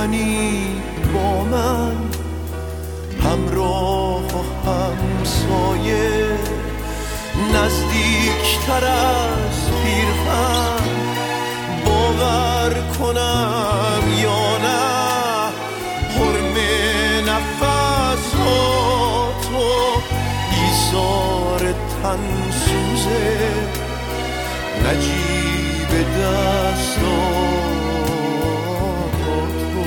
روشنی با من، همراه و همسایه، نزدیکتر از پیرهن. باور کنم یا نه حرم نفساتو، ایثار تن سوزه نجیب دستاتو.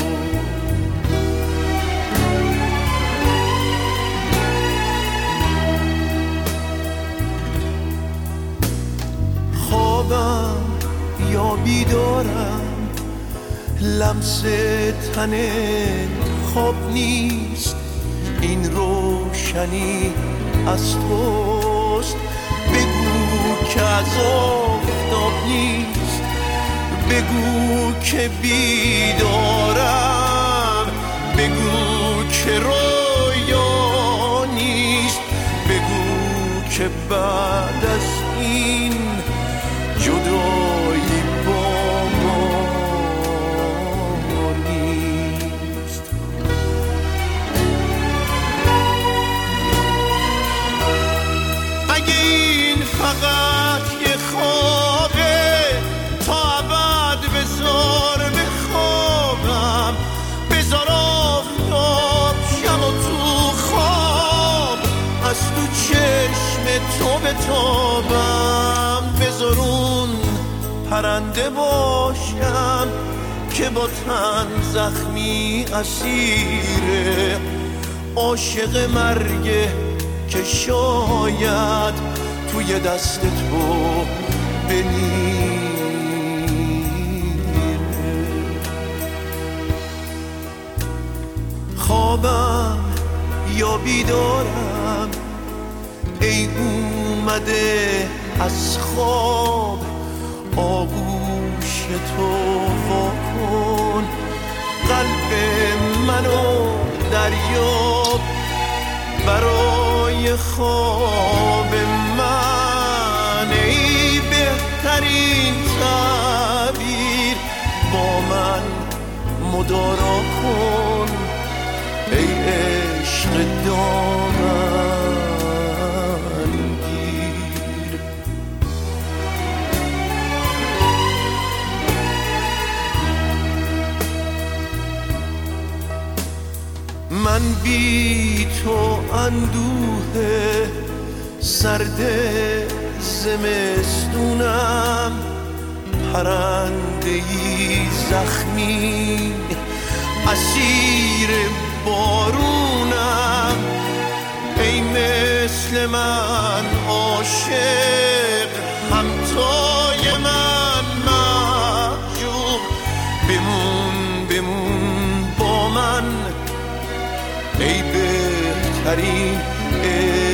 خوابم یا بیدارم، لمس تن خواب نیست، این روشنی از توست. بگو که از آفتاب نیست، بگو که بیدارم، بگو که رویا نیست، بگو که بعد از این جدایی با ما نیست. اگه این فقط یه خوابه، تا ابد بذار بخوابم، بذار آفتاب شم و تو خواب از تو چشم تو بتابم. بذار اون پرنده باشم که با تن زخمی اسیره، عاشق مرگه که شاید توی دست تو بمیره. خوابم یا بیدارم، ای اومده از خواب آغوش تو واکن، قلب منو دریاب برای خواب من. ای بهترین تعبیر با من مدارا کن، ای عشق دامن گیر. من بی تو اندوه سرد زمستونم، پرنده‌ای زخمی اسیر بارونم. ای مثل من عاشق همتای من محجوب، بمون بمون با من ای بهترین